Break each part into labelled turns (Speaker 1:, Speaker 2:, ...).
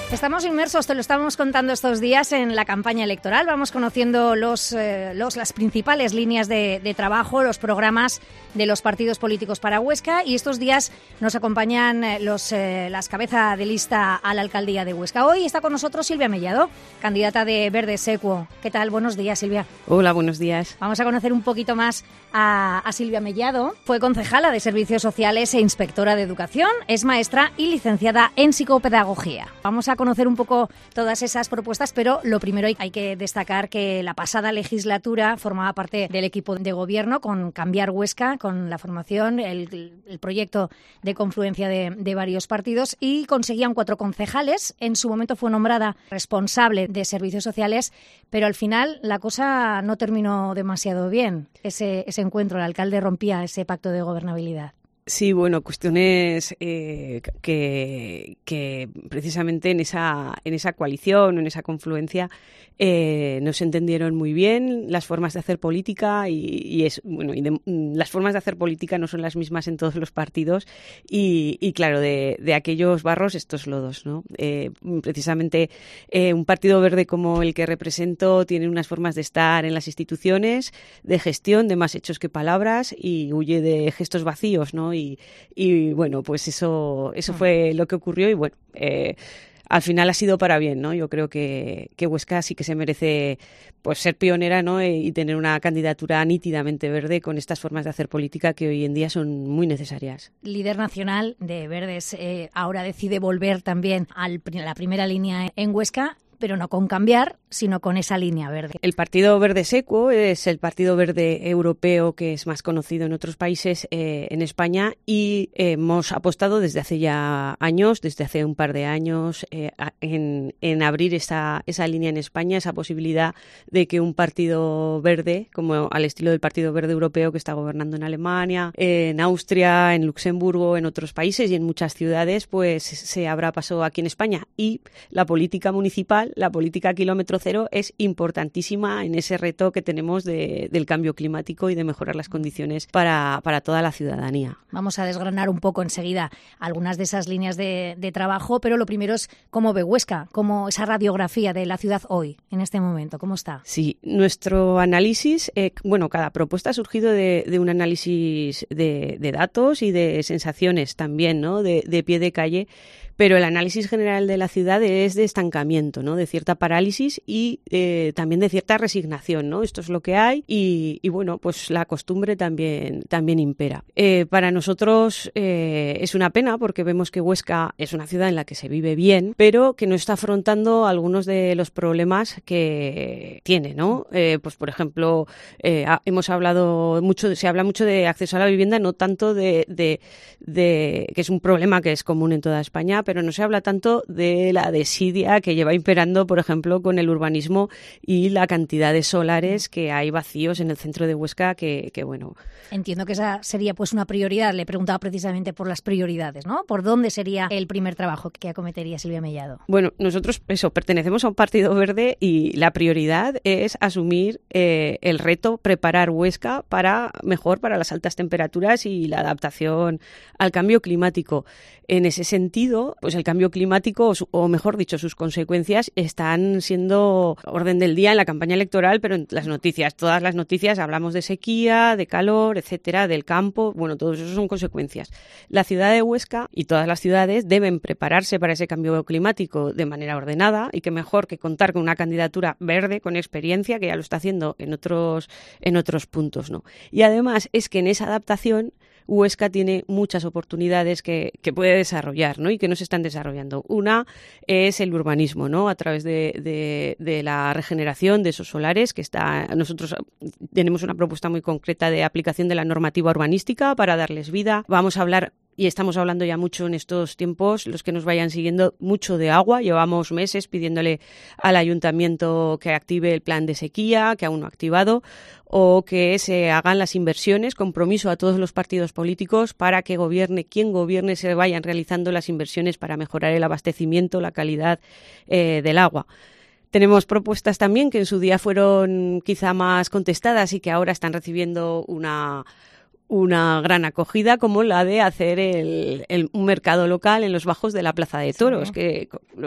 Speaker 1: Estamos inmersos, te lo estábamos contando estos días, en la campaña electoral. Vamos conociendo las principales líneas de trabajo, los programas de los partidos políticos para Huesca, y estos días nos acompañan las cabezas de lista a la alcaldía de Huesca. Hoy está con nosotros Silvia Mellado, candidata de Verdes Equo. ¿Qué tal? Buenos días, Silvia.
Speaker 2: Hola, buenos días.
Speaker 1: Vamos a conocer un poquito más a Silvia Mellado. Fue concejala de Servicios Sociales e inspectora de Educación, es maestra y licenciada en psicopedagogía. Vamos a conocer un poco todas esas propuestas, pero lo primero hay que destacar que la pasada legislatura formaba parte del equipo de gobierno con Cambiar Huesca, con la formación, el proyecto de confluencia de varios partidos, y conseguían 4 concejales. En su momento fue nombrada responsable de Servicios Sociales, pero al final la cosa no terminó demasiado bien. Ese encuentro, el alcalde rompía ese pacto de gobernabilidad.
Speaker 2: Sí, bueno, cuestiones que precisamente en esa coalición, en esa confluencia, no se entendieron muy bien las formas de hacer política las formas de hacer política no son las mismas en todos los partidos y claro, de aquellos barros estos lodos, ¿no? Precisamente un partido verde como el que represento tiene unas formas de estar en las instituciones, de gestión, de más hechos que palabras, y huye de gestos vacíos, ¿no? Y bueno, pues eso fue lo que ocurrió y bueno, al final ha sido para bien, ¿no? Yo creo que Huesca sí que se merece pues ser pionera, ¿no? Y tener una candidatura nítidamente verde con estas formas de hacer política que hoy en día son muy necesarias.
Speaker 1: Líder nacional de Verdes, ahora decide volver también a la primera línea en Huesca, pero no con Cambiar, sino con esa línea verde.
Speaker 2: El Partido Verdes Equo es el Partido Verde Europeo que es más conocido en otros países, en España, y hemos apostado desde hace ya años, desde hace un par de años, en abrir esa línea en España, esa posibilidad de que un partido verde, como al estilo del Partido Verde Europeo que está gobernando en Alemania, en Austria, en Luxemburgo, en otros países y en muchas ciudades, pues se abra paso aquí en España. Y la política municipal, la política kilómetro cero, es importantísima en ese reto que tenemos del cambio climático y de mejorar las condiciones para toda la ciudadanía.
Speaker 1: Vamos a desgranar un poco enseguida algunas de esas líneas de trabajo, pero lo primero es cómo ve Huesca, cómo esa radiografía de la ciudad hoy, en este momento, ¿cómo está?
Speaker 2: Sí, nuestro análisis, cada propuesta ha surgido de un análisis de datos y de sensaciones también, ¿no? De pie de calle. Pero el análisis general de la ciudad es de estancamiento, ¿no? De cierta parálisis y también de cierta resignación, ¿no? Esto es lo que hay y bueno, pues la costumbre también impera. Para nosotros es una pena porque vemos que Huesca es una ciudad en la que se vive bien, pero que no está afrontando algunos de los problemas que tiene, ¿no? Pues por ejemplo, se habla mucho de acceso a la vivienda, no tanto de que es un problema que es común en toda España, pero no se habla tanto de la desidia que lleva imperando, por ejemplo, con el urbanismo y la cantidad de solares que hay vacíos en el centro de Huesca que bueno.
Speaker 1: Entiendo que esa sería pues una prioridad. Le preguntaba precisamente por las prioridades, ¿no? ¿Por dónde sería el primer trabajo que acometería Silvia Mellado?
Speaker 2: Bueno, nosotros pertenecemos a un partido verde y la prioridad es asumir el reto, preparar Huesca para las altas temperaturas y la adaptación al cambio climático. En ese sentido, pues el cambio climático, o mejor dicho, sus consecuencias están siendo orden del día en la campaña electoral, pero en las noticias, todas las noticias hablamos de sequía, de calor, etcétera, del campo, bueno, todo eso son consecuencias. La ciudad de Huesca y todas las ciudades deben prepararse para ese cambio climático de manera ordenada, y qué mejor que contar con una candidatura verde, con experiencia, que ya lo está haciendo en otros puntos, ¿no? Y además es que en esa adaptación Huesca tiene muchas oportunidades que puede desarrollar, ¿no? Y que no se están desarrollando. Una es el urbanismo, ¿no? A través de la regeneración de esos solares nosotros tenemos una propuesta muy concreta de aplicación de la normativa urbanística para darles vida. Vamos a hablar, y estamos hablando ya mucho en estos tiempos, los que nos vayan siguiendo, mucho de agua. Llevamos meses pidiéndole al ayuntamiento que active el plan de sequía, que aún no ha activado, o que se hagan las inversiones, compromiso a todos los partidos políticos para que quien gobierne se vayan realizando las inversiones para mejorar el abastecimiento, la calidad del agua. Tenemos propuestas también que en su día fueron quizá más contestadas y que ahora están recibiendo una una gran acogida, como la de hacer un mercado local en los bajos de la Plaza de Toros, sí, que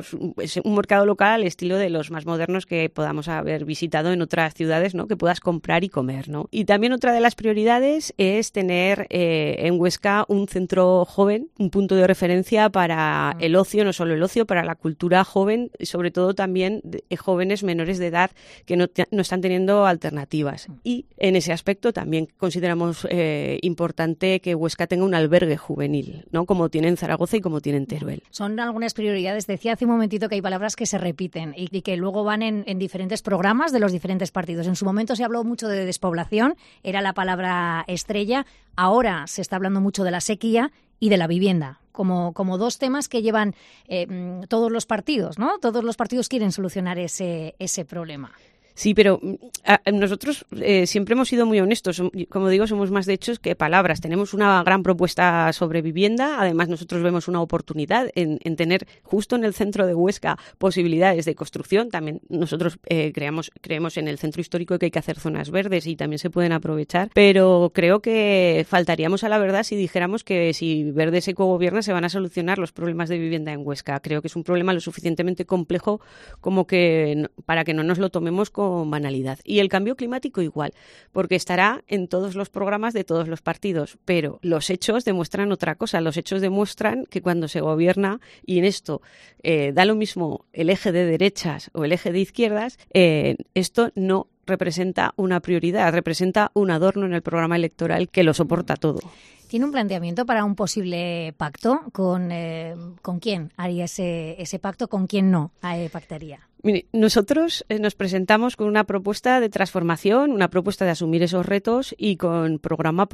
Speaker 2: es un mercado local al estilo de los más modernos que podamos haber visitado en otras ciudades, ¿no? Que puedas comprar y comer, ¿no? Y también otra de las prioridades es tener en Huesca un centro joven, un punto de referencia para el ocio, no solo el ocio, para la cultura joven y sobre todo también de jóvenes menores de edad que no están teniendo alternativas. Y en ese aspecto también consideramos importante que Huesca tenga un albergue juvenil, ¿no? Como tiene en Zaragoza y como tiene en Teruel.
Speaker 1: Son algunas prioridades. Decía hace un momentito que hay palabras que se repiten y que luego van en diferentes programas de los diferentes partidos. En su momento se habló mucho de despoblación, era la palabra estrella. Ahora se está hablando mucho de la sequía y de la vivienda, como dos temas que llevan todos los partidos, ¿no? Todos los partidos quieren solucionar ese problema.
Speaker 2: Sí, pero nosotros siempre hemos sido muy honestos. Como digo, somos más de hechos que palabras. Tenemos una gran propuesta sobre vivienda. Además, nosotros vemos una oportunidad en tener justo en el centro de Huesca posibilidades de construcción. También nosotros creemos en el centro histórico que hay que hacer zonas verdes y también se pueden aprovechar. Pero creo que faltaríamos a la verdad si dijéramos que si Verdes Equo gobierna se van a solucionar los problemas de vivienda en Huesca. Creo que es un problema lo suficientemente complejo como que para que no nos lo tomemos con banalidad. Y el cambio climático igual, porque estará en todos los programas de todos los partidos, pero los hechos demuestran otra cosa. Los hechos demuestran que cuando se gobierna, y en esto da lo mismo el eje de derechas o el eje de izquierdas, esto no representa una prioridad, representa un adorno en el programa electoral que lo soporta todo.
Speaker 1: ¿Tiene un planteamiento para un posible pacto? ¿Con quién haría ese pacto? ¿Con quién no pactaría?
Speaker 2: Mire, nosotros nos presentamos con una propuesta de transformación, una propuesta de asumir esos retos y con programa.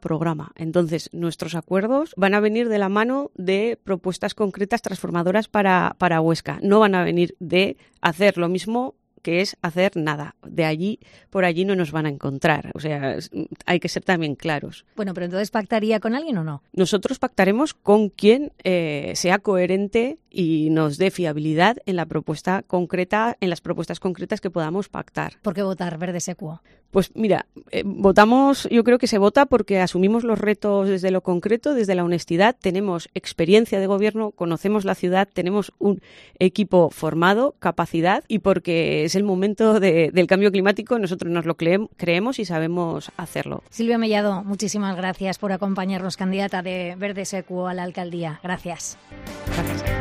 Speaker 2: Entonces, nuestros acuerdos van a venir de la mano de propuestas concretas transformadoras para Huesca. No van a venir de hacer lo mismo que es hacer nada. Por allí no nos van a encontrar. O sea, hay que ser también claros.
Speaker 1: Bueno, pero entonces ¿pactaría con alguien o no?
Speaker 2: Nosotros pactaremos con quien sea coherente y nos dé fiabilidad en la propuesta concreta, en las propuestas concretas que podamos pactar.
Speaker 1: ¿Por qué votar Verdes Equo?
Speaker 2: Pues mira, yo creo que se vota porque asumimos los retos desde lo concreto, desde la honestidad, tenemos experiencia de gobierno, conocemos la ciudad, tenemos un equipo formado, capacidad y porque es el momento del cambio climático, nosotros nos lo creemos y sabemos hacerlo.
Speaker 1: Silvia Mellado, muchísimas gracias por acompañarnos, candidata de Verdes Equo a la alcaldía. Gracias.
Speaker 2: Gracias.